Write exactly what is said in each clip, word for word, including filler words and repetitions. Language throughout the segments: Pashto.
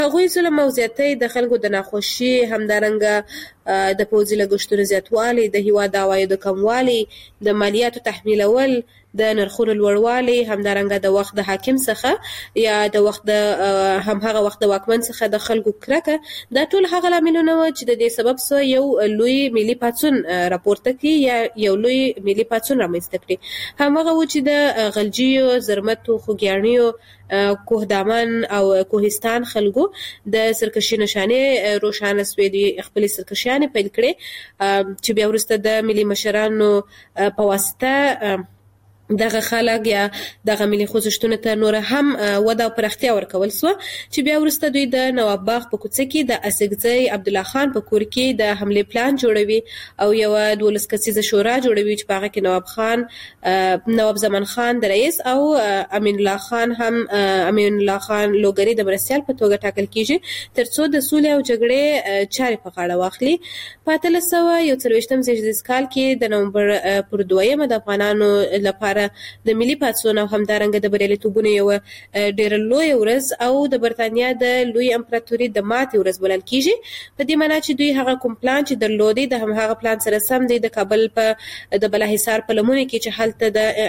هغوی ظلم او زیاتۍ د خلکو د ناخوښي، همدارنګه د پوځي لګښتونو زیاتوالی، د هیواد د عوایدو کموالی، د مالیاتو تحمیلول، د نرخونو لوړوالی، همدارنګه د وخت د حاکم څخه یا د وخت د همهغه وخت د واکمن څخه د خلکو کرکه، دا ټول هغه لاملونه وو چې د دې سبب سو یو لوی ملي پاڅون راپورته کړي یا یو لوی ملي پاڅون رامنځته کړي. همهغه و چې د غلجیو، زرمتو، خوږیاڼیو، کوه دامن او کوهستان خلکو د سرکشي نشانې روښانه سوې دي، خپلې سرکشیانې پیل کړې چې بیا وروسته د ملي مشرانو په واسطه دغه خلک یا دغه ملي خوځښتونو ته نور هم وده او پراختیا ورکول سوه چې بیا وروسته دوی د نواب باغ په کوڅه کې د اسګزی عبدالله خان په کور کې د حملې پلان جوړوي او یوه دولس کسیزه شورا جوړوي چې په هغه کې نواب خان، نواب زمان خان د رئیس او امین الله خان هم امین الله خان لوګری د مرستیال په توګه ټاکل کیږي تر څو د سولې او جګړې چارې په غاړه واخلي. په اتلس سوه یو څلوېښتم زیږدیز کال کې د نومبر پر دویمه د افغانانو لپاره د ملي پاڅون او همدارنګه د بریالیتوبونو یوه ډېره لویه ورځ او د برتانیا د لوی امپراتوري د ماتې ورځ بلل کیږي. په دې معنا چې دوی هغه کوم پلان چې درلودی د همهغه پلان سره سم دی د کابل په د بالاحصار په لمنو کې چې هلته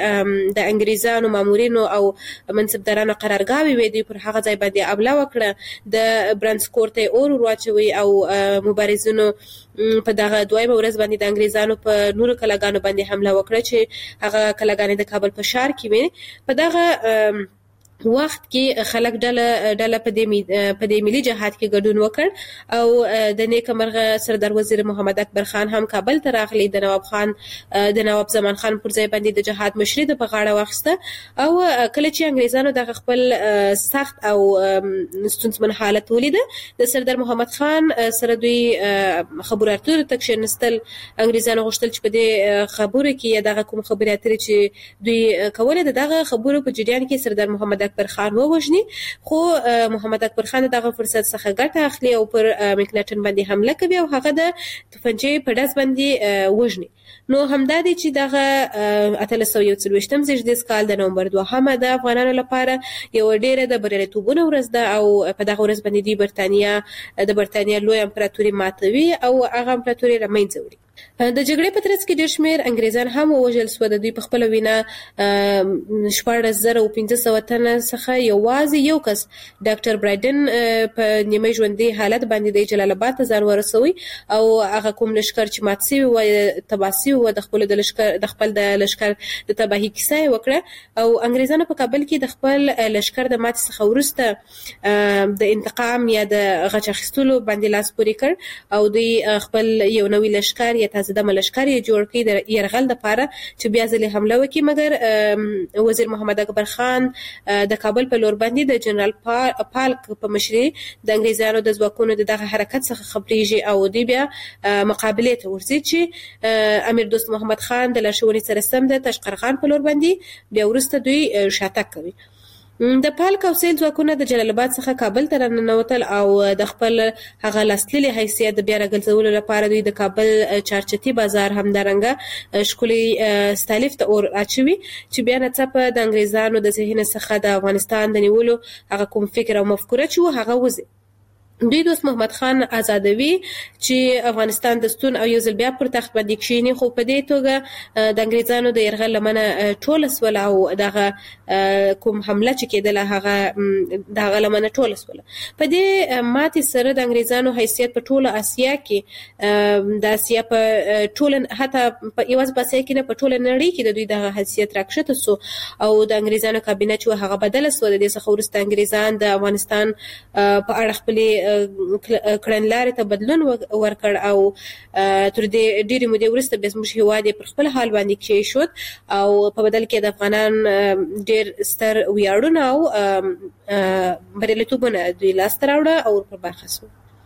د د انګریزانو مامورینو او منصبدارانو قرارګاوې وې، دوی پر هغه ځای باندې حمله وکړه، د برانسکور ته اور واچوي او مبارزینو په دغه دویمه ورځ باندې د انګریزانو په نورو کلاګانو باندې حمله وکړه چې هغه کلاګانې د کابل په ښار کې وې. په دغه وخت کې خلک ډله ډله په دې په دې ملي جهاد کې ګډون وکړ او د نیکه مرغه سردار وزیر محمد اکبر خان هم کابل ته راغلی، د نواب خان د نواب زمان خان پر ځای باندې د جهاد مشري د په غاړه واخیسته او کله چې انګریزانو دغه خپل سخت او ستونزمن حالت ولیده د سردار محمد خان سره دوی خبرو اترو ته کښېنستل. انګریزانو غوښتل چې په دې خبرو کې یا دغه کوم خبرې اترې چې دوی کولې د دغه خبرو په جریان کې سردار محمد اکبر خان ووژني، خو محمد اکبر خان دغه فرصت څخه ګټه اخلي او پر مکناټن باندې حمله کوي او هغه د توپنچې په ډز باندې وژني. نو همدا دی چې دغه اتلس سوه یو څلوېښتم زیږدیز کال د نومبر دوهمه د افغانانو لپاره یوه ډېره د بریالیتوبونو ورځ ده او په دغه ورځ باندې دوی برتانیا د برتانیا لوی امپراتوري ماتوي او هغه امپراتوري له منځه وړي. د جګړې په ترڅ کې ډېر شمېر انګریزان هم ووژل سوه. د دوی په خپله وینا شپاړس زره او پنځه سوه تنه څخه یوازې یو کس ډاکټر برایډن په نیمه ژوندي حالت باندې د جلال آباد ته ځان ورسوي او هغه کوم لښکر چې مات سوي وه، تباه سوي وه، د خپلو د لښکر د خپل د لښکر د تباهي کیسه یې وکړه او انګریزانو په کابل کې د خپل لښکر د ماتې څخه وروسته د انتقام یا د غچ اخیستلو باندې لاس پورې کړ او دوی خپل یو نوی لښکر یا تازه دمه لښکر یې جوړ کړي د یرغل دپاره چې بیا ځلې حمله وکړي، مګر وزیر محمد اکبر خان د کابل په لور باندې د جنرال پالک په مشري د انګریزانو د ځواکونو د دغه حرکت څخه خبریږي او دوی بیا مقابلې ته ورځي چې امیر دوست محمد خان د لارښوونې سره سم د تاشقرغان په لور باندې بیا وروسته دوی شاتګ کوي. د پالک او سیل ځواکونه د جلال آباد څخه کابل ته راننوتل او د خپل هغه لاسلیلي حیثیت د بیا راګرځولو لپاره دوی د کابل چارچتي بازار همدارنګه ښکلي ستالیف ته اور اچوي چې بیا ناڅاپه د انګریزانو د ذهن څخه د افغانستان د نیولو هغه کوم فکر او مفکوره چې و هغه وځي. دوی دوست محمد خان آزادوي چې افغانستان د ستون او یو ځل بیا پر تخت باندې کښېني، خو په دې توګه د انګریزانو د یرغل لمنه ټوله سوله او دغه کوم حمله چې کېدله هغه دغه لمنه ټوله سوله. په دې ماتې سره د انګریزانو حیثیت په ټوله اسیا کې د اسیا په ټوله حتی یوازې په اسیا کې نه په ټوله نړۍ کې د دوی دغه حیثیت راکښته سو او د انګریزانو کابینه چې هغه بدله سوه. د دې څخه وروسته انګریزان د افغانستان په اړه خپلې کړنلارې ته بدلون ورکړ او تر دې ډېرې مودې وروسته بیا زموږ هېواد یې پر خپل حال باندې کېښود او په بدل کې د افغانان ډېر ستر ویاړونه او بریالیتوبونه دوی لاسته راوړه او پر برخه سو.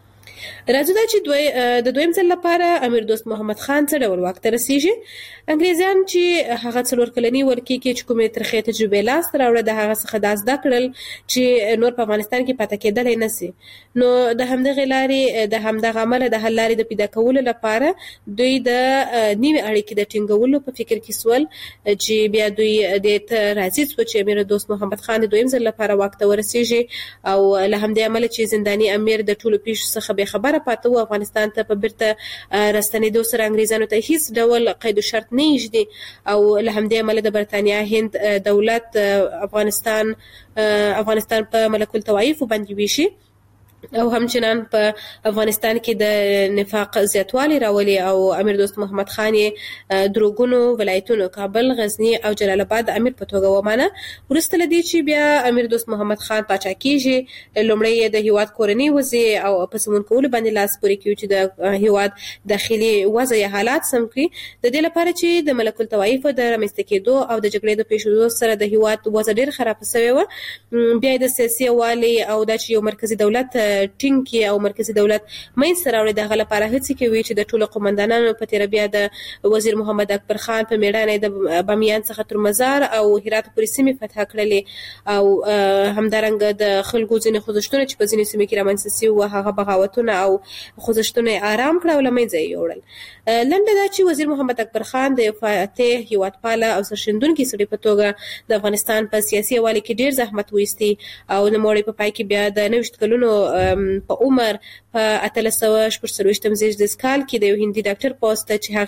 راځو دا چې دوی د دویم ځل لپاره امیر دوست محمد خان څه ډول واک ته رسیږي. انګریزان چې هغه څلور کلنی ولکې کې چې کومې ترخې تجربې لاس ته راوړه د هغه څخه دا زده کړل چې نور په افغانستان کې پاتې کېدلی نه سي. نو د همدغې لارې د همدغه عمله د حل لارې د پیدا کولو لپاره دوی د نوې اړیکې د ټینګولو په فکر کې سول چې بیا دوی دې ته راضي سوه چې امیر دوست محمد خان د دویم ځل لپاره واک ته ورسیږي او له همدې امله چې زنداني امیر د ټولو پیښو څخه بې خبره پاته و، افغانستان ته په بیرته راستنېدو سره انګریزانو ته هیڅ ډول قید و شرط نه ایږدي او له همدې امله د برتانیا هند دولت افغانستان افغانستان په ملک الطوایف باندې ویشي او همچنان په افغانستان کې د نفاق زیاتوالی راولي او امیر دوست محمد خان یې دروغونو ولایتونو کابل، غزنی او جلال آباد امیر په توګه ومانه. وروسته له دې چې بیا امیر دوست محمد خان پاچا کیږي، لومړی یې د هیواد کورنۍ وضع او په سمون کولو باندې لاس پورې کوي چې د هیواد داخلي وضع یا حالات سم کړي، د دې لپاره چې د ملک الطوایف د رامنځته کېدو او د جګړې د پیښېدو سره د هیواد وضع ډېر خراب شوی و. بیا د سیاسي والي او د چې یو مرکزی دولت ټینګ کې او مرکزی دولت منځته راوړي، د هغه لپاره هڅې کوي چې د ټولو قومندانانو په تېره بیا د وزیر محمد اکبر خان په میړانه د بامیان څخه تر مزار او هرات پورې سیمې فتح کړلې او همدارنګه د خلکو ځینې خوځښتونه چې په ځینې سیمې کې رامنځته سوي وو هغه بغاوتونه او خوځښتونه یې آرام کړه او له منځه یې یوړل. لنډه دا چې وزیر محمد اکبر خان د فاتح هیوادپاله او سرښندونکي سړي په توګه د افغانستان په سیاسي حوالې کې ډېر زحمت وایستی او نوموړی په پای کې بیا د نویشت کلونو په عمر په اتلس سوه شپږ څلوېښتم زېږدیز کال کې د یو هندي ډاکټر پوسټ چې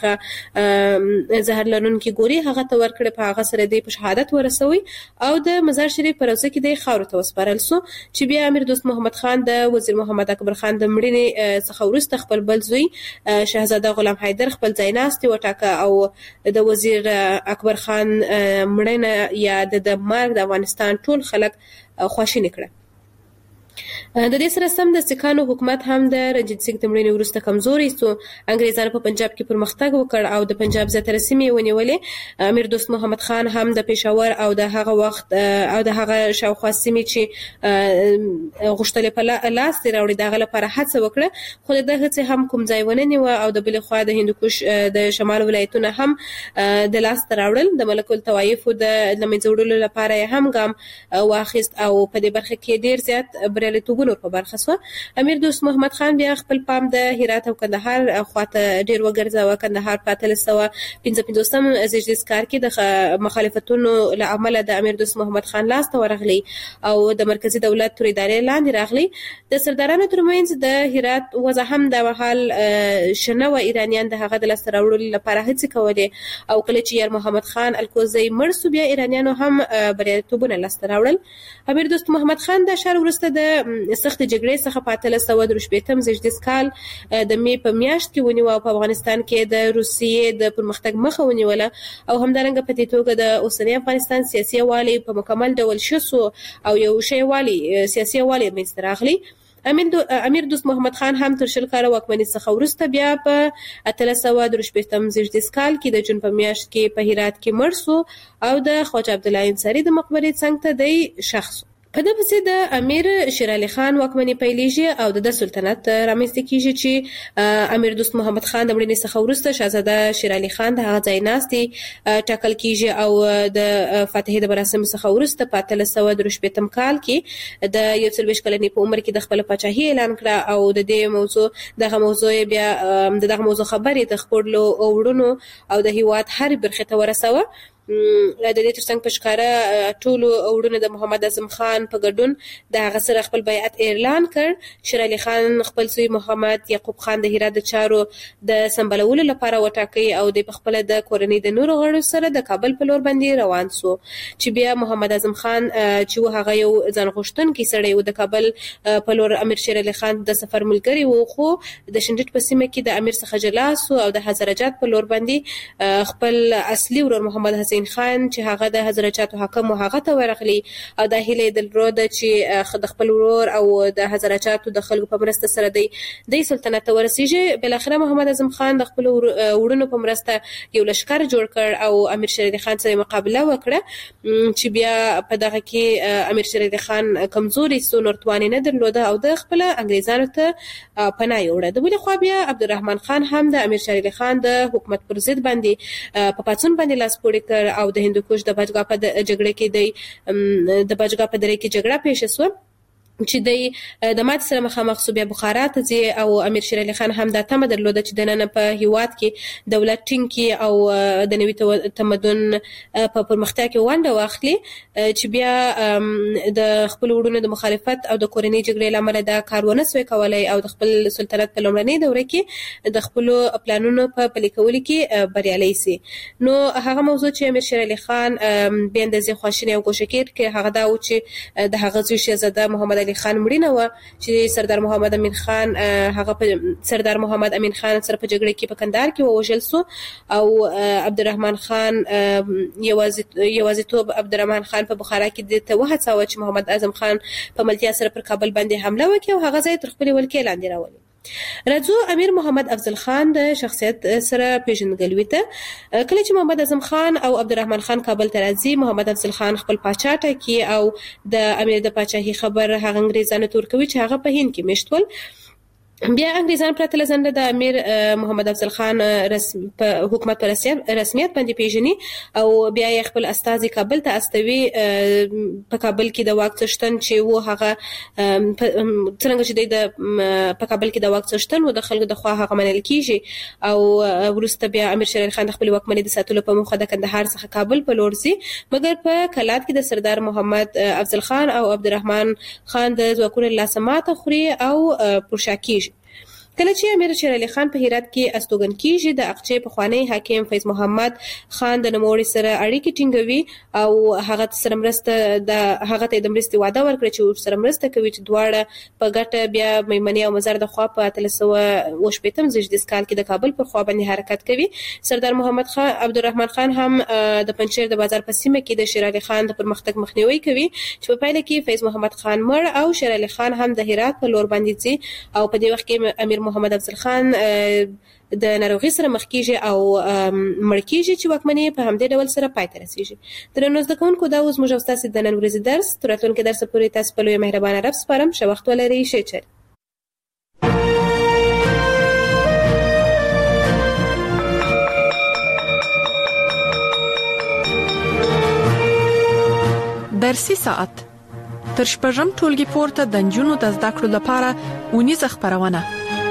هغه زهر لرونکي ګولۍ هغه ته ورکړې، په هغه سره دی په شهادت ورسوي او د مزار شریف په روضه کې دی خاورو ته وسپارل سو چې بیا امیر دوست محمد خان د وزیر محمد اکبر خان د مړینې څخه وروسته خپل بل زوی شهزاده غلام حیدر خپل ځایناستي وټاکه او د وزیر اکبر خان مړینه یا د مرګ د افغانستان ټول خلک خواشیني کړه. د دې سره سم د سکانو حکومت هم د رنجیت سنګ د مړینې وروسته کمزوری سو. انګریزانو په پنجاب کې پرمختګ وکړ او د پنجاب زیاتره سیمې ونیولې. امیر دوست محمد خان هم د پېښور او د هغه وخت او د هغه شاوخوا سیمې چې غوښتلې په لاس یې راوړي د هغه لپاره هڅه وکړه، خو د ده هڅې هم کوم ځای ونه نیوه او د بلې خوا د هندوکش د شمال ولایتونه هم د لاس ته راوړل. د ملک الطوایفو د له منځه وړلو لپاره یې هم ګام واخیست او په دې برخه کې ډېر زیات بریالیتوبونه په برخه سوه. امیر دوست محمد خان بیا خپل پام د هرات او کندهار خواته ډېر وګرځاوه. کندهار په اتلس سوه پنځه پنځوسم زېږدیز کال کې د مخالفتونو له امله د امیر دوست محمد خان لاس ته ورغلی او د مرکزي دولت تر ادارې لاندې راغلی. د سردارانو ترمنځ د هرات وضع هم د مهال شنه و. ایرانیان د هغه د لاسته راوړلو لپاره هڅې کولې او کله چې یار محمد خان الکوزی مړ سو بیا ایرانیانو هم بریالیتوبونه لاسته راوړل. امیر دوست محمد خان د ښار وروسته د سخت جګړې څخه په اتلس سوه درې شپېتم زېږدیز کال د مې په میاشت کې ونیوه او په افغانستان کې د روسیې د پرمختګ مخه ونیوله او همدارنګه په دې توګه د اوسني افغانستان سیاسي والی په مکمل ډول ښه سو او یو ښه والی سیاسي والی منځته راغلی. امیر دوست محمد خان هم تر شل کاله واکمنۍ څخه وروسته بیا په اتلس سوه درې شپېتم زېږدیز کال کې د جون په میاشت کې په هرات کې مړ سو او د خواجه عبدالله انصاري د مقبرې څنګ ته دی ښخ سو. په دې پسې د امیر شیر علي خان واکمني پیلېږي او د سلطنت رامنځته کېږي چې امیر دوست محمد خان د مړینې څخه وروسته شهزاده شیر علي خان د هغه ځایناستي ټاکل کېږي او د فاتحې د مراسمو څخه وروسته په اتلس سوه درې شپېتم کال کې د یو څلوېښت کلنې په عمر کې د خپله پاچاهي اعلان کړه او د دې موضوع دغه موضوع بیا د دغه موضوع خبرې د خپلو وروڼو او د هیواد هرې برخې ته ورسوه. د دې ترڅنګ په ښکاره ټولو وروڼو د محمد اعظم خان په ګډون د هغه سره خپل بیعت اعلان کړ. شیر علي خان خپل زوی محمد یعقوب خان د هرات د چارو د سمبالولو لپاره وټاکئ او د پخپله د کورنۍ د نورو غړو سره د کابل په لور باندې روان سو چې بیا محمد اعظم خان چې و هغه یو ځان غوښتونکی سړی و د کابل په لور امیر شیر علي خان د سفر ملګری و، خو د شنډټ په سیمه کې د امیر څخه جلا سو او د هزاره جات په لور باندې خپل اصلي ورور محمد حسین حسین خان چې هغه د هزاره حاکم هغه ته ورغلی او د هیله دلرود چې د خپل ورور او د هزاره د خلکو په مرسته سره دی د سلطنت ته ورسیږي. بل اخر محمد اعظم خان د خپل وړونو په مرسته یو لشکر جوړ کړ او امیر شیر علي خان سره مقابله وکړه چې بیا په دغه کې امیر شیر علي خان کمزوري سو نورتوانی نه درلوده او د خپل انګریزانو ته پناه یوړه. د بل خو بیا عبدالرحمن خان هم د امیر شیر علي خان د حکومت پر ضد باندې په پاتون باندې لاس پورې کړ او د هندوکش د بچګا په جګړه کې د د بچګا په درې کې جګړه پیښه شو چې د مات سره مخامخ سو. بیا بخارا ته ځي او امیر شیر علي خان هم د تمه درلوده چې د نن په هیواد کې دولت ټینګ کی او د نوي تمدن په پرمختیا کې ونډه واخلي چې بیا د خپل وړونو د مخالفت او د کورنۍ جګړې لامل دا کار ونه سوی کولای او د خپل سلطنت په لومړنۍ دوره کې د خپل پلانونو په پلي کولو کې بریالي سي. نو هغه موضوع چې امیر شیر علي خان به اندازې خواشینی او کوشکیر کې هغه دا و چې د هغه زوی شهزاده محمد علي خان مړینه و چې سردار محمد امین خان هغه په سردار محمد امین خان سره په جګړه کې په کندهار کې ووژل سو او عبدالرحمن خان یوازې یوازېتوب عبدالرحمن خان په بخارا کې د ته وهڅاوه چې محمد اعظم خان په ملتیا سره پر کابل باندې حمله وکړي او هغه ځای تر خپل ولکې لاندې راولي. راځو امیر محمد افضل خان د شخصیت سره پیژندګلوي ته. کله چې محمد اعظم خان او عبدالرحمن خان کابل ته راځي محمد افضل خان خپل پاچا ټاکي او د امیر د پاچاهي خبر هغه انګریزانو ته ورکوي چې هغه په هند کې میشت ول. بیا انګریزان پرته لزنده د امیر محمد افضل خان رسم په حکومت پر رسمیت باندې پیژني او بیا یې خپل استازي کابل ته استوي. په کابل کې د واک څښتن چې و هغه څنګه چې د په کابل کې د واک څښتن و د خلکو د خوا هغه منل کیږي او ورسته بیا امیر شیر علي خان خپل واکمنۍ د ساتلو په موخه د کندهار څخه کابل په لور ځي مګر په کلات کې د سردار محمد افضل خان او عبدالرحمن خان د ځواکونو لاسه ماته خوري او پرشا کیږي. کله چې امیر شیر علي خان په هرات کې استوګن کیږي د اقچې پخوانی حاکم فیض محمد خان د نوموړي سره اړیکې ټینګوي او هغه سره مرسته د هغه ته د مرستې وعده ورکړي چې سره مرسته کوي چې دواړه په ګټه بیا میمنې او مزار د خوا په اتلس سوه اوه شپېتم زیږدیز کال کې د کابل پر خوا باندې حرکت کوي. سردار محمد خان عبدالرحمن خان هم د پنجشیر د بازار په سیمه کې د شیر علي خان د پرمختګ مخنیوي کوي چې په پایله کې فیض محمد خان مړ او شیر علي خان هم د هرات په لور باندې ځي او په دې وخت کې امیر محمد افضل خان د ناروغي سره مخ کیږي او مړ کیږي چې واکمنۍ په همدې ډول سره پای ته رسیږي. درنو زده کوونکو دا اوس موږ تاسو د نن ورځې درس تر راتلونکي درس پورې تاسو په لوی مهربانه رب سپارم. ښه وخت ولرئ. ښه چل. درسي ساعت تر شپږم ټولګي پورته د نجونو د زده کړو لپاره اونیزه خپرونه.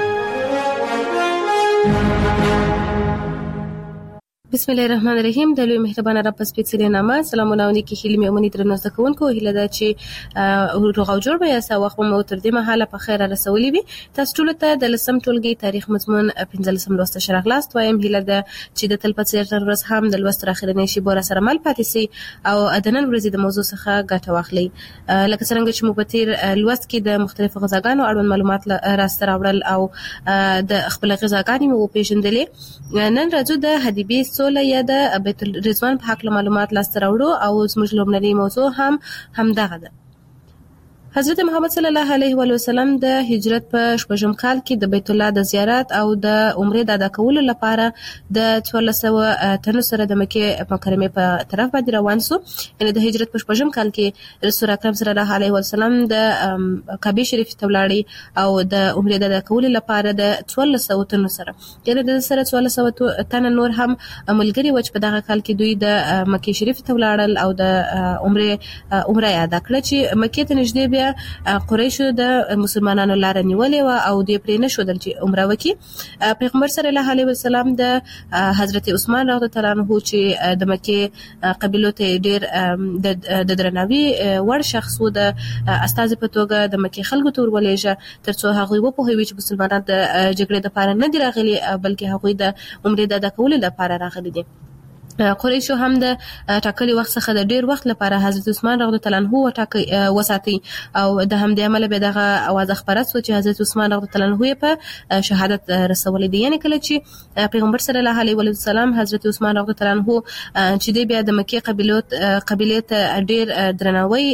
بسم الله الرحمن الرحیم. د لوی مهربانه رب په سپېڅلې نامه سلامونه او نیکی هیلې مې امنیت درنو زده کوونکو هیله ده چې روغ او جوړ به یاست. وخت مو تر دې مهاله په خیر رسولي وي. تاسو ټول ته د لسم ټولګي تاریخ مضمون پنځلسم لوست شرح لاست وایم. هیله ده چې د تل په څیر تر ورځ هم د لوست اخرنۍ شی بور سره مل پاتې سي او د نن ورځې د موضوع څخه ګټه واخلي. لکه څنګه چې موږ په تیر لوست کې د مختلفو غذاګانو اړوند معلومات راسته راوړل او د خپل غذاګانې مو پیژندلې. نن راځو د حدیبي سوله یا د بیت الرضوان په حق معلومات لاسته راوړو او زموږ لومړنۍ موضوع هم همدغه ده. حضرت محمد صلی الله علیه و وسلم د هجرت په شپږم کال کې د بیت الله د زیارت او د عمرې د ادا کولو لپاره د څوارلس سوه تنو سره د مکې مکرمې په طرف باندې روان سو. یعنې د هجرت په شپږم کال کې رسول اکرم صلی الله علیه و وسلم د کعبه شریف ته ولاړی او د عمرې د ادا کولو لپاره د څوارلس سوه تنو سره یعنې د سره څوارلس سوه تن نور هم ملګري و چې په دغه کال کې دوی د مکې شریف ته ولاړل او د عمرې عمره ادا کړه چې مکې ته نږدې بیا قریشو د مسلمانانو لار نیولې و او د پرې نه شودل چې عمره وکړي. پیغمبر صلی الله علیه وسلم د حضرت عثمان رضی الله عنه چې د مکې قبیلو ته ډېر د درناوي وړ شخص و د استازي په توګه د مکې خلکو ته ورولېږه ترڅو هغوی وپوهوي چې مسلمانان د جګړې لپاره نه دي راغلي بلکې هغوی د عمرې د ادا کولو لپاره راغلي دي. قریشو هم د ټاکلي وخت څخه د ډیر وخت لپاره حضرت عثمان رضی الله عنه وټاکي وساتي او د همدې عمل به دغه اواز خبره سو چې حضرت عثمان رضی الله عنه په شهادت رسولې دي. یعنی کله چې پیغمبر صلی الله علیه و سلم حضرت عثمان رضی الله عنه چې د بیا د مکه قبیلو قبیله ته ډیر درناوی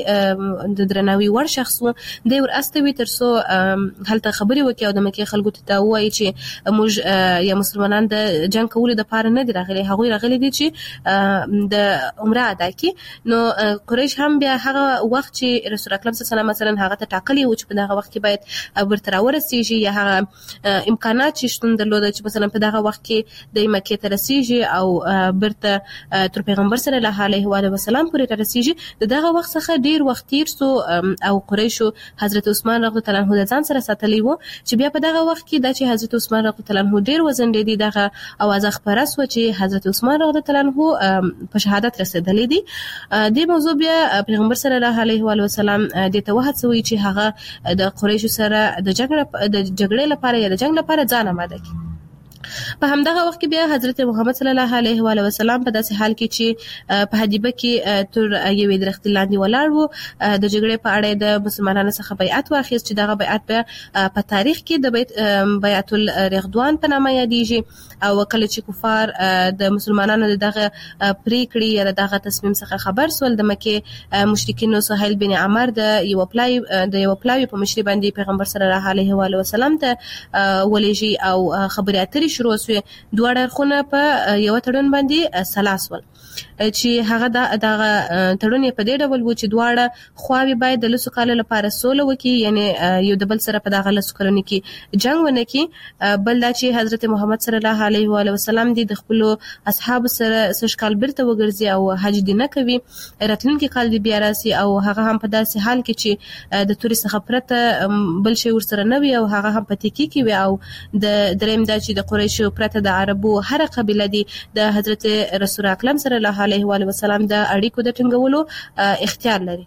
د درناوی ور شخص و د ور استوي ترسو هلته خبري وکي او د مکه خلکو ته وایي چې موږ یا مسلمانان د جنگ کولو د پاره نه دي راغلي، هغه راغلي دي چې د عمره ادا کی. نو قریش هم بیا هغه وخت چې رسول اکرم صلی الله علیه وسلم مثلا هغه ته ټاکلی و چې په دغه وخت کې باید ورته ورسیږي یا هغه امکانات چې شتون درلود چې مثلا په دغه وخت کې د مکه ته رسیږي او برته تر پیغمبر صلی الله علیه و سلم پورې رسیږي. دغه وخت څخه ډیر وخت تیر سو او قریشو حضرت عثمان رضی الله عنه د ځان سره ساتلی و چې بیا په دغه وخت کې د چې حضرت عثمان رضی الله عنه ډیر وزن دی دغه اواز خبره سو چې حضرت عثمان رضی الله عنه په شهادت رسیدلې دي. د موضوع بیا پیغمبر صلی الله علیه و وسلم د توحد سوي چې هغه د قریشو سره د جګړه د جګړې لپاره یا د جنگ لپاره ځان آماده کړي. په همدغه وخت کې بیا حضرت محمد صلی الله علیه و وسلم په داسې حال کې چې په حدیبه کې تر یوې درخت لاندې ولاړ وو د جګړې په اړه د مسلمانانو څخه بیعت واخیست چې دغه بیعت په تاریخ کې د بیت بیعت الرضوان په نامه یادېږي او کله چې کفار د مسلمانانو دغه پریکړې یا دغه تصمیم څخه خبر سول د مکه مشرکینو سهیل بن عمر د یو پلای د یو پلای په مشري باندې پیغمبر صلی الله علیه و وسلم ته ولېږي او خبرې اترې شروع شوې. دوه اړخونه په یو تړون باندې سلاس ول چې هغه دغه تړون په دې ډول و چې دواړه خواوې باید د لسو کالو لپاره سوله وکړي، یعنی یو د بل سره په دغه لسو کلونو کې جنگ ونه کړي. بل دا چې حضرت محمد صلی الله علیه و وسلم د خپل اصحاب سره سږ کال بیرته وګرځي او حج دې نه کوي، راتلونکي کال دې بیا راسي او هغه هم په داسې حال کې چې د توري څخه پرته بل شی ورسره نه وي او هغه هم په تکي کې وي. او د دریم دا چې د قریشو پرته د عربو هر قبیله دي د حضرت رسول اکرم صلی الله علیه و وسلم د اړیکو د ټینګولو اختیار لري.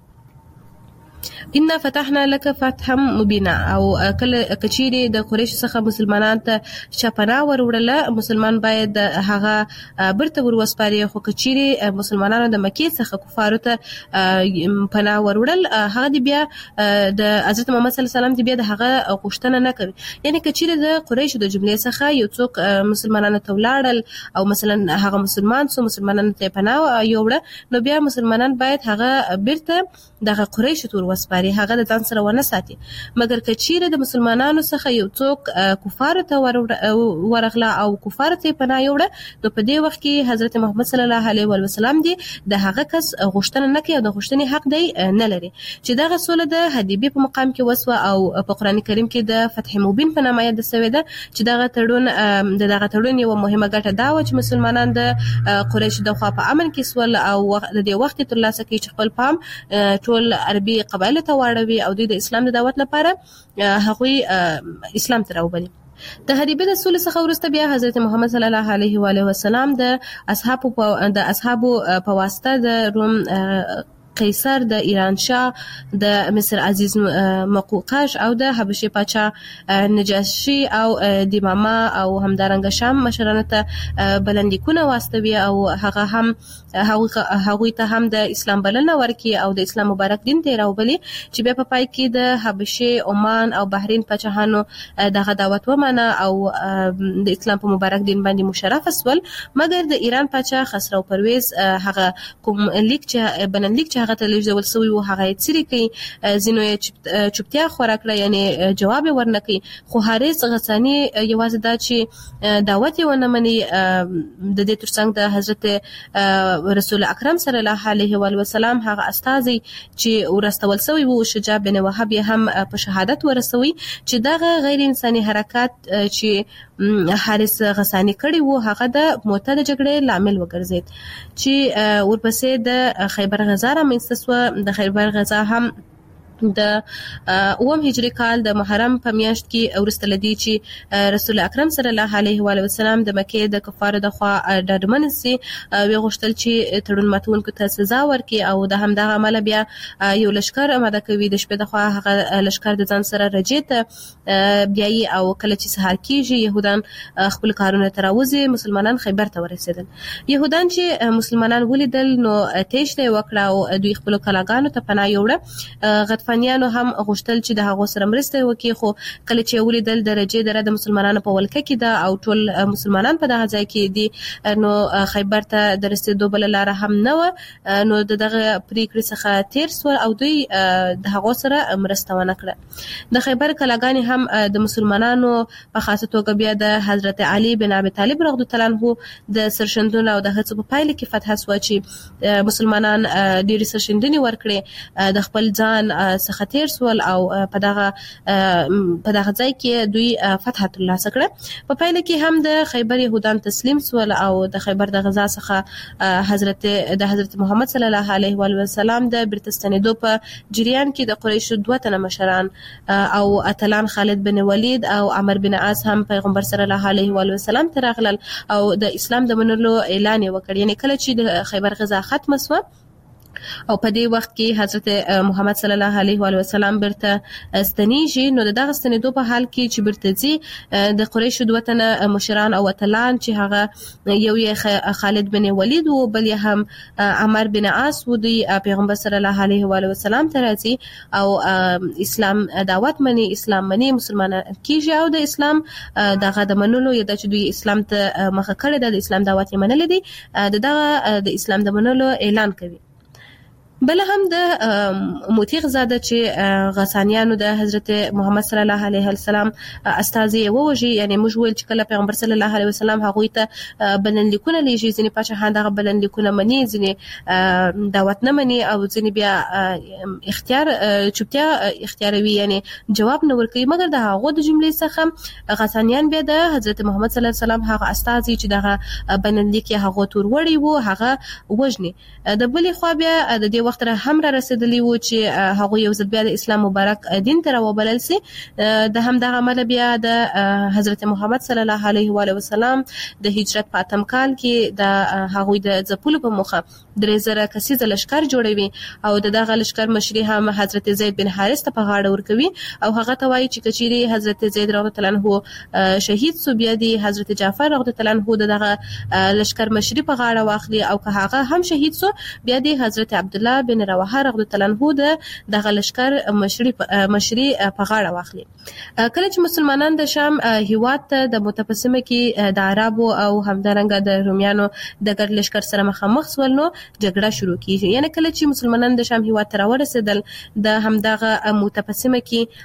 ان فتحنا لك فتحا مبینا او کله کچيري د قریش څخه مسلمانان ته چپنا وروړله مسلمان باید هغه برته وروسپاري، خو کچيري مسلمانانو د مکه څخه کفارو ته پناه وروړل هغه دی بیا د حضرت محمد صلی الله علیه وسلم دی بیا د هغه غوښتنه نه کوي. یعنی کچيري د قریش د جملې څخه یو څوک مسلمانانو ته ولاړل او مثلا هغه مسلمان سو مسلمانانو ته پناه یوړه نو بیا مسلمانان باید هغه برته دغه قریش تور وسپاري، هغه د ځان سره ونه ساتي. مګر کچيره د مسلمانانو څخه یو څوک کفار ته ورغله او کفار ته پناه یوړه نو په دې وخت کې حضرت محمد صلی الله علیه و سلم دی د هغه کس غوښتنه نه کوي او د غوښتنې حق دی نه لري چې دغه سوله د حدیبې په مقام کې وسوه او په قران کریم کې د فتح مبین په نامه یاد شوی ده چې دغه تړون د دغه تړون یو مهمه ګټه دا و چې مسلمانان د قریش د خوا په امن کې سول او د دې وخت تر لاسه کې خپل پام ټول عربي قبایل ته واړوي او د اسلام د دعوت لپاره هغوی اسلام ته راوبلي. د حدیبې د سولې څخه وروسته بیا حضرت محمد صلی الله علیه و وسلم د اصحابو د اصحابو په واسطه د روم قیصر د ایران شاه د مصر عزیز مقوقاش او د حبشې پاچا نجاشي او د ماما او همدارنګ شام مشرانو ته بلندیکونه واستوي او هغه هم هغه ته هم د اسلام بلنه ورکي او د اسلام مبارک دین ته راوبلي چې بیا په پای کې د حبشې عمان او بحرین پاچاهانو دغه دعوت ومنه او د اسلام په مبارک دین باندې مشرف اسول. مګر د ایران پاچا خسرو پرویز هغه کوم لیک چې بلند لیک چې هغه ته لږ ډول سوی و هغه یې څیرې کوي ځینو یې چوپتیا خورا کړه یعنی جواب یې ورنکوي. خو حارث غسانی یوازې دا چې دعوت یې ونه مني د دې ترڅنګ د حضرت رسول اکرم صلی الله علیه و وسلم هغه استازي چې ورستول سوی وو شجاع بن وهب هم په شهادت ورسوي چې دغه غیر انساني حرکات چې حارث غسانی کړی وو هغه د موته د جګړې لامل وګرځید چې ورپسې د خیبر غزا را منځته سوه. د خیبر غزا هم د اوم هجری کال د محرم په میاشت کې ورسته لدی چې رسول اکرم صلی الله علیه و وسلم د مکه د کفارو د خوا ډاډمن سي وی غوښتل چې تړون ماتونکو ته سزا ورکړي او د همدغه عمل بیا یو لشکر آماده کوي د شپې د خوا هغه لشکر د ځان سره رجیته بیاي او کله چې سهار کیږي يهودان خپل کارونه تراوزي مسلمانان خیبر ته ورسېدل. يهودان چې مسلمانان ولیدل نو تېشته وکړه او دوی خپل کلاګانو ته پناه یوړه. فنیانو هم غوښتل چې د هغو سره مرسته وکړي خو کله چې ولیدل درجه دره د مسلمانانو په ولکه کې ده او ټول مسلمانان په دغه ځای کې دي نو خیبر ته د رسیدو بل لار هم نه و نو دغه پریکړې څخه تیر سو او دوی د هغو سره مرسته ونه کړه. د خیبر کلاګانې هم د مسلمانانو په خاصه توګه بیا د حضرت علي بن ابي طالب رضی الله عنه د سرشندونو او د هڅو په پایله کې فتح سو چې مسلمانان ډېر سرشندنې ورکړي د خپل ځان څخه تیر سول او په دغه په دغه ځای کې دوی فتح ترلاسه کړه. په پایله کې هم د خیبر يهودان تسلیم سول او د خیبر د غزا څخه حضرت د حضرت محمد صلی الله علیه و وسلم د برتستانیدو په جریان کې د قریشو دوه تنه مشران او اتلان خالد بن ولید او عمر بن عاص هم پیغمبر صلی الله علیه و وسلم ته راغلل او د اسلام د منلو اعلان وکړ. یعنی کله چې د خیبر غزا ختمه سو او په دې وخت کې حضرت محمد صلی الله علیه و وسلم برته استنیږي نو دغه استنیدو په حال کې چې برته زی د قریش دوه تنه مشران او اتلان چې هغه یو یې خالد بن ولید او بل یې هم عمر بن عاص و دی پیغمبر صلی الله علیه و وسلم ته راځي او اسلام دعوت مني اسلام مني مسلمان کیږي او د اسلام دغه د منلو یا د چې دوی اسلام ته مخه کړی د اسلام دعوت یې منل دي دغه د اسلام د منلو اعلان کوي. بل هم د موتیغ زاده چې غسانیانو د حضرت محمد صلی الله علیه وسلم استازي ووجي یعنی موږ ویل چې کله پیغمبر صلی الله علیه وسلم هغه ته بلنلیکونه لیږي ځینې پاچاهان دغه بلنلیکونه مني ځینې دعوت نه مني او ځینې بیا اختیار چوپتیا اختیاروي یعنی جواب نه ورکوي مګر د هغه د جملې څخه غسانیان بیا د حضرت محمد صلی الله علیه وسلم هغه استازي چې دغه بلنلیک هغه تور وړي وو هغه وجني. د بلې خوا بیا د دې وخت را هم را رسیدلی و چې هغه یو ځل بیا د اسلام مبارک دین ته راوبلل سي د هم دغه عمل بیا د حضرت محمد صلی الله علیه و وسلم د هجرت په اتم کال کې د هغه د ځپلو په مخه درې زره کسیز لشکر جوړوي او دغه لشکر مشري هم حضرت زید بن حارث ته په غاړه ورکوي او هغه ته وایي چې کچيري حضرت زید رضی الله عنه شهید سو بیا دی حضرت جعفر رضی الله عنه دغه لشکر مشري په غاړه واخلي او که هغه هم شهید سو بیا دی حضرت عبد الله بن رواحه رضی الله عنه د دغه لشکر مشري مشري په غاړه واخلي. کله چې مسلمانان د شام هیواد ته د متقسمه کې د عربو او همدارنګه د روميانو د ګډ لشکر سره مخامخ سول نو جګړه شروع کیږي. یعنی کله چې مسلمانان د شام هیواد ته راورسېدل د همدغه متقسمه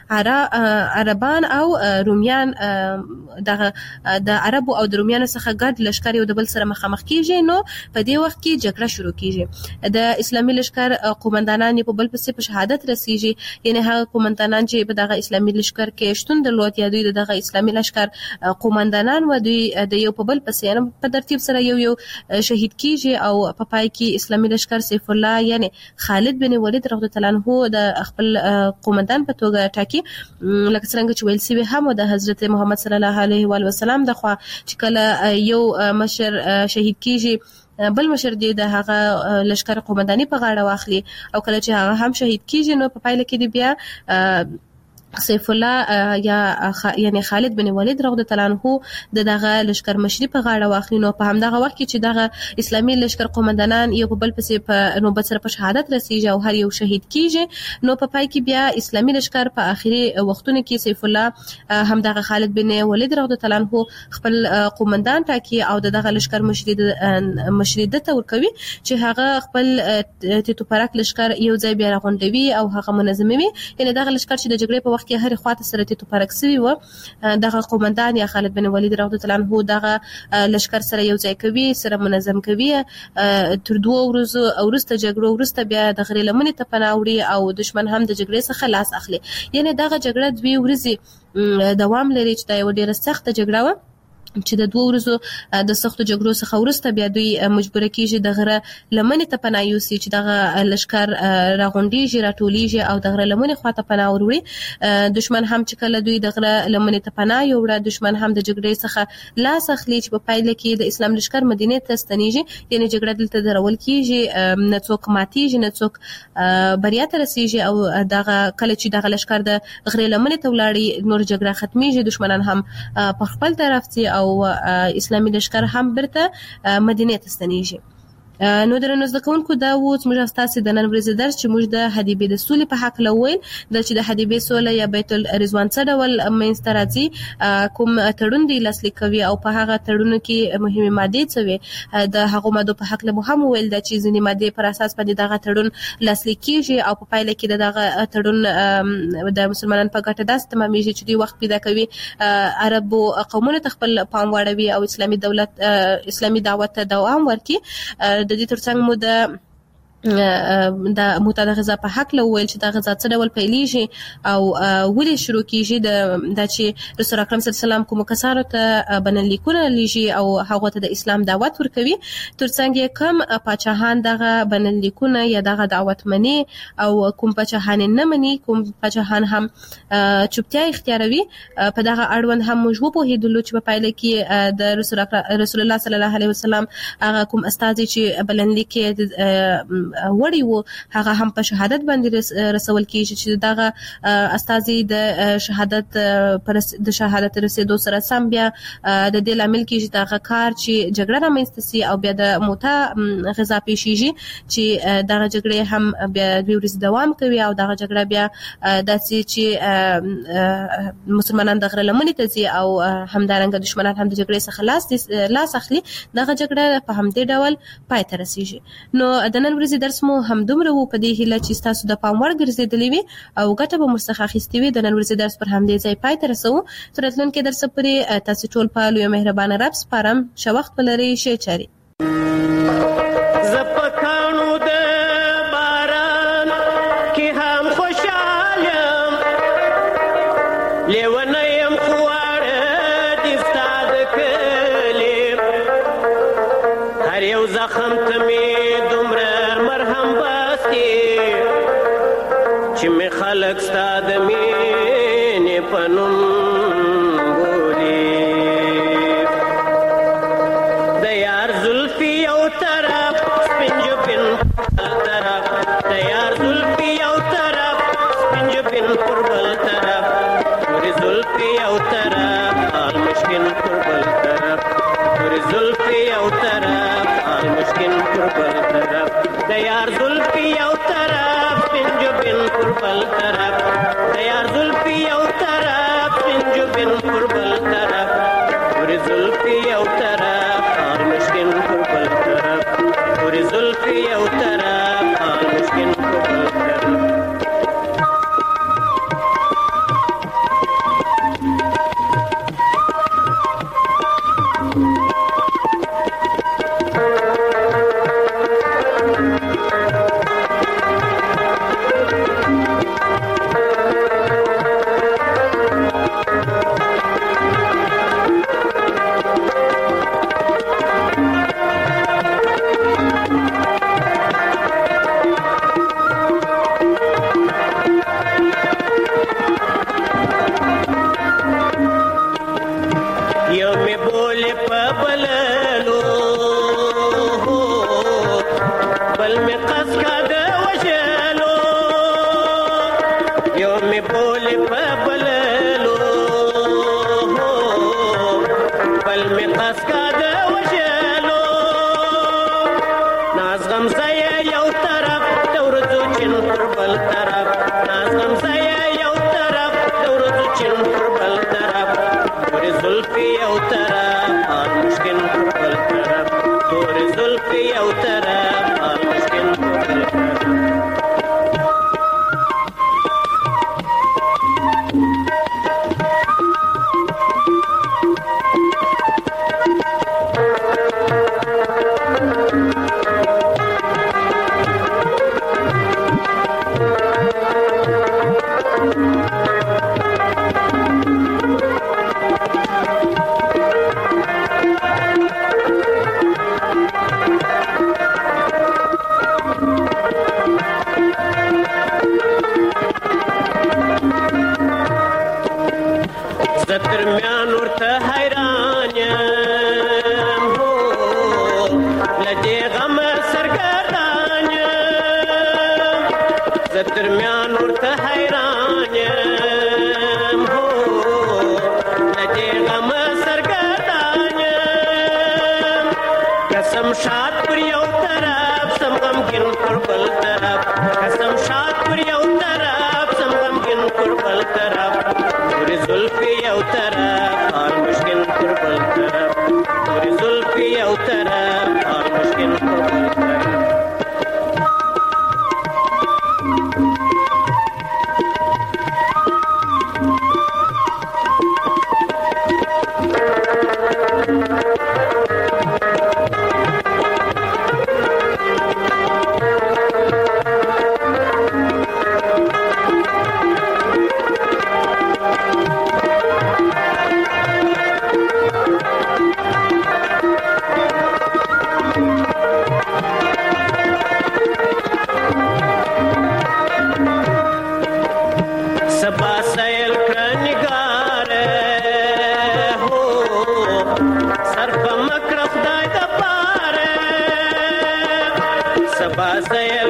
کې عربان او روميان دغه د عربو او د روميانو څخه ګډ لشکر یو د بل سره مخامخ کیږي نو په دې وخت کې جګړه شروع کیږي. د اسلامي لشکر قومندانان په بل پسې په شهادت رسیږي یعنی هغه قومندانان چې په دغه اسلامي لشکر کې شتون درلود یا دوی دغه اسلامي لشکر قومندانان و دوی د یو په بل پسې په ترتیب سره یو یو شهید کیږي او په پای کې اسلامي لشکر سیف الله یعنی خالد بن ولید رضی الله عنه د خپل قومندان په توګه ټاکي لکه څنګه چې ویل سوي هم د حضرت محمد صلی الله علیه و وسلم د خوا چې کله یو مشر شهید کیږي بل مشر دی د هغه لشکر قومنداني په غاړه واخلي او کله چې هغه هم شهید کیږي نو په پایله کې دی بیا سیف الله یا یعنی خالد بن ولید رضی الله عنه د دغه لشکر مشري په غاړه واخلي نو په همدغه وخت کې چې دغه اسلامي لشکر قومندانان یو بل پسې په نوبت سره په شهادت رسیږي او هر یو شهید کیږي نو په پای کې بیا اسلامي لشکر په اخري وختونو کې سیف الله همدغه خالد بن ولید رضی الله عنه خپل قومندان ټاکي او دغه لشکر مشري مشري دته ورکوي چې هغه خپل تیتو پرک لشکر یو ځای بیا راغونډوي او هغه منظموي یعنی دغه لشکر چې د جګړې په کې هر خواته سره تیتو پرک سوي و دغه قومندان یا خالد بن ولید رضی الله عنه دغه لشکر سره یو ځای کوي سره منظم کوي تر دوه ورځو او وروسته جګړو وروسته بیا د غرې لمنې ته پناه وړي او دشمن هم د جګړې څخه لاس اخلي یعنی دغه جګړه دوی ورځې دوام لري چې دا یو ډیره سخته جګړه و چې د دوه ورځو د سختو جګړو څخه وروسته بیا دوی مجبوره کیږي د غره لمنې ته پناه یوسي چې دغه لشکر راغونډیږي راټولیږي او د غره لمنې خواته پناه وروړي. دشمن هم چې کله دوی د غره لمنې ته پناه یوړه دشمن هم د جګړې څخه لاس اخلي چې په پایله کې د اسلام لشکر مدینې ته ستنیږي، یعنی جګړه دلته درول کیږي، نه څوک ماتیږي نه څوک بریا ته رسیږي او دغه کله چې دغه لشکر د غره لمنې ته ولاړی نور جګړه ختمیږي، دشمنان هم په خپل طرف ته او اسلامي لشکر هم برته مدینې ته ستنیږي. نو درنو زده کوونکو دا و زموږ تاسو د نن ورځې درس چې موږ د حدیبې د سولې په حق لویل د چې د حدیبې سوله یا بیت الرضوان څه ډول منځته راځي، کوم تړون دی لاسلیک کوي او په هغه تړونو کې مهمه ماده څه وي، د هغه ماده په حق له مهم ویل د چې ځینې ماده پر اساس باندې دغه تړون لاسلیک کیږي او په پایله کې دغه تړون د مسلمانانو په ګټه داس تمامېږي چې دوی وخت پیدا کوي عربو قومونو ته خپل پام واړوي او اسلامي دولت اسلامي دعوت ته دوام ورکړي. د دې ترڅنګ مو د د معتاده غذا په حق له ویل چې دا غذا څه ډول پیلېږي او ولې شروع کیږي د د چې رسول اکرم صلی الله علیه وسلم کوم کسانو ته بنلیکونه لیږي او هغه ته د اسلام دعوت ورکوي، ترڅنګ یې کم پاچاهان دغه بنلیکونه یا دغه دعوت مني او کوم پاچاهان نه مني، کوم پاچاهان هم چوپتیا اختیاروي. په دغه اړوند هم موږ وپوهېدلو چې په پایله کې د رسول رسول الله صلی الله علیه وسلم هغه کوم استازي چې بلنلیک وړي وو هغه هم په شهادت باندې رسول کیږي چې دغه استازي د شهادت پر د شهادت رسیدو سره سم بیا د دې لامل کیږي دغه کار چې جګړه رامنځته سي او بیا د موته غذا پیښیږي چې دغه جګړه هم بیا دوی ورځ دوام کوي او دغه جګړه بیا داسې چې مسلمانان د غره لمنې ته ځي او همدارنګه دشمنان هم د جګړې څخه لاس لاس اخلي، دغه جګړه په همدې ډول پای ته رسیږي. نو د نن ورځې درس مو همدومره وو، په دې هیله چې تاسو د پام وړ ګرځېدلې وي او ګټه به مو څخه اخیستې وي. د نن ورځې درس پر همدې ځای پای ته رسوو. تر راتلونکي درس پورې تاسو ټول په لوی مهربانه رب سپارم. ښه وخت ولرئ. ښې چارې. زپکانو د باران کې هم خوشحالم، لیونه یم خواړه دې ستا د کلي، هر یو زخم ته مې دومره مرهم باسي چې مې خلک ستا د مینې په نوم بولي. د یار زلفې یو طرف سپین جبین بل طرف، د یار زلفې یو طرف سپین جبین پر بل طرف، تورې زلفې یو طرف آل مشکین پر بل طرف، تورې زلفې یو طرف آل مشکین پر بل طرف، د یار زلفې یو طرف سپین جبین پر بل طرف، د یار زلفې یو طرف سپین جبین پر بل طرف، تورې زلفې یو طرف آل مشکین پر بل طرف، تورې زلفې یو طرف آل مشکین پر بل طرف. زتر میان ورته حیران یم هو له دې غمه سرګردان یم زتر میان ورته حیران یم هو له دې غمه سرګردان یم قسم شاد پر یو طرف سم غمګین پر بل طرف قسم شاد پر یو طرف سم غمګین پر بل طرف پوری زلفی یو طرف حال مشکل پر بل طرف پوری زلفی یو طرف حال مشکل پر بل طرف Say